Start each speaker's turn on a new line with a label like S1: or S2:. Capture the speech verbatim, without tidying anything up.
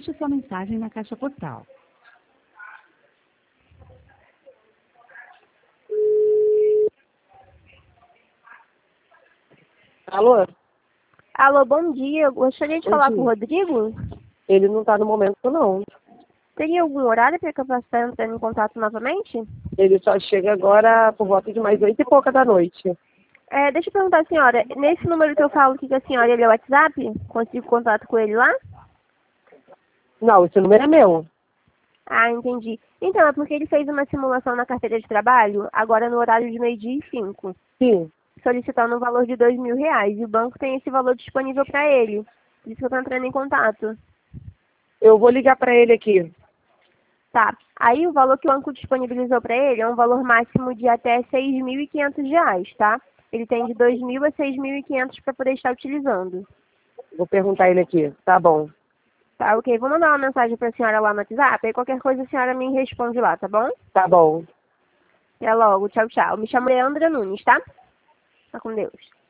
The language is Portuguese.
S1: deixe sua mensagem na caixa postal.
S2: Alô?
S3: Alô, bom dia. Eu gostaria de
S2: Bom
S3: falar
S2: dia.
S3: com o Rodrigo.
S2: Ele não tá no momento, não.
S3: Teria algum horário para que eu possa estar entrando em contato novamente?
S2: Ele só chega agora por volta de mais oito e pouca da noite.
S3: É, deixa eu perguntar à senhora, nesse número que eu falo aqui com a senhora, ele é o WhatsApp? Consigo contato com ele lá?
S2: Não, esse número é meu.
S3: Ah, entendi. Então, é porque ele fez uma simulação na carteira de trabalho, agora no horário de meio-dia e cinco,
S2: Sim.
S3: solicitando um valor de dois mil reais. E o banco tem esse valor disponível para ele. Por isso que eu estou entrando em contato.
S2: Eu vou ligar pra ele aqui.
S3: Tá. Aí o valor que o banco disponibilizou para ele é um valor máximo de até seis mil e quinhentos reais, tá? Ele tem de dois mil a seis mil e quinhentos para poder estar utilizando.
S2: Vou perguntar ele aqui. Tá bom.
S3: Tá, ok. Vou mandar uma mensagem para a senhora lá no WhatsApp, aí qualquer coisa a senhora me responde lá, tá bom?
S2: Tá bom.
S3: Até logo. Tchau, tchau. Me chamo Leandra Nunes, tá? Tá com Deus.